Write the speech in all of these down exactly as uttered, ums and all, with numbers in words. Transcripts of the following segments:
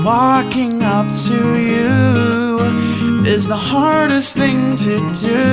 walking up to you is the hardest thing to do.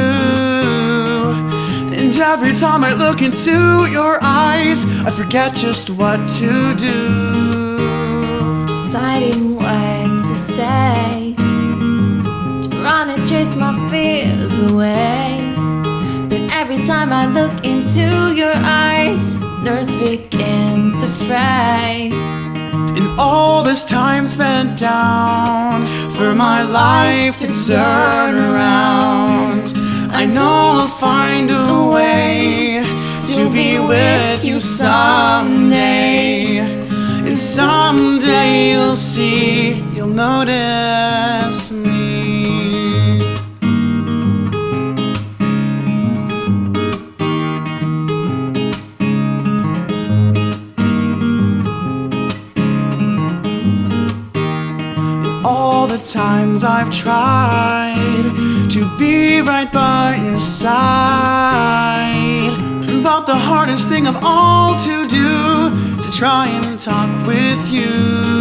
And every time I look into your eyes, I forget just what to do. Deciding what to say, trying to chase my fears away. But every time I look into your eyes, nerves begin to fray. In all this time spent down for my life to turn around, I know I'll find a way to be with you someday. And someday you'll see, you'll notice me. All the times I've tried to be right by your side, but the hardest thing of all to do is to try and talk with you.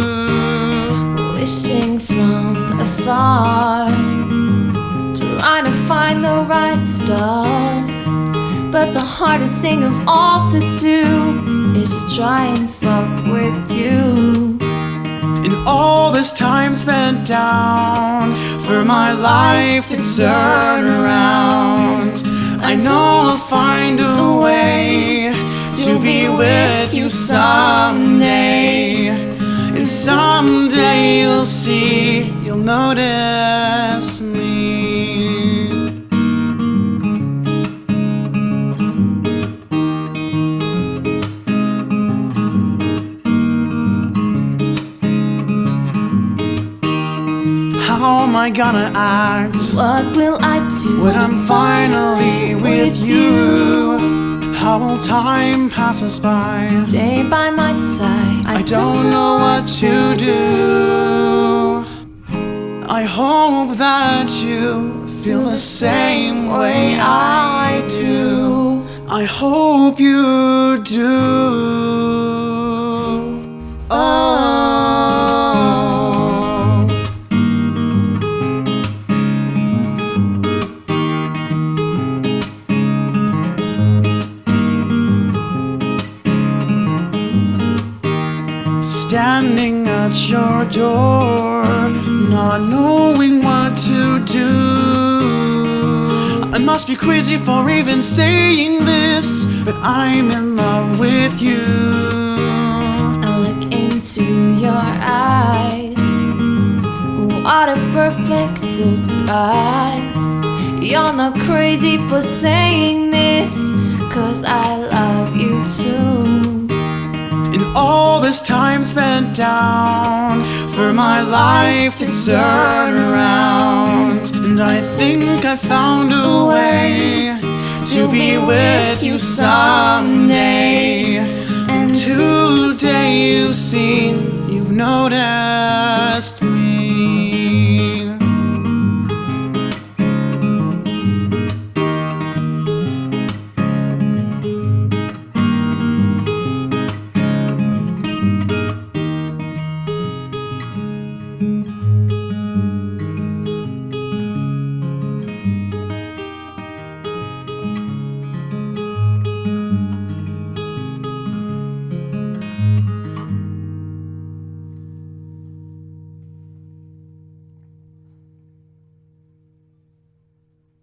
Wishing from afar, trying to find the right star. But the hardest thing of all to do is to try and talk with you. In all this time spent down for my life to turn around, I know I'll find a way to be with you someday. And someday you'll see, you'll notice me. How am I gonna act? What will I do when I'm finally with you? How will time pass us by? Stay by my side. I don't know what to do. I hope that you feel the same way I do. I hope you do. Oh. Standing at your door, not knowing what to do. I must be crazy for even saying this, but I'm in love with you. I look into your eyes, what a perfect surprise. You're not crazy for saying this, 'cause I love you too. In all this time spent down for my life to turn around, and I think I found a way to be with you someday. And today you've seen, you've noticed me.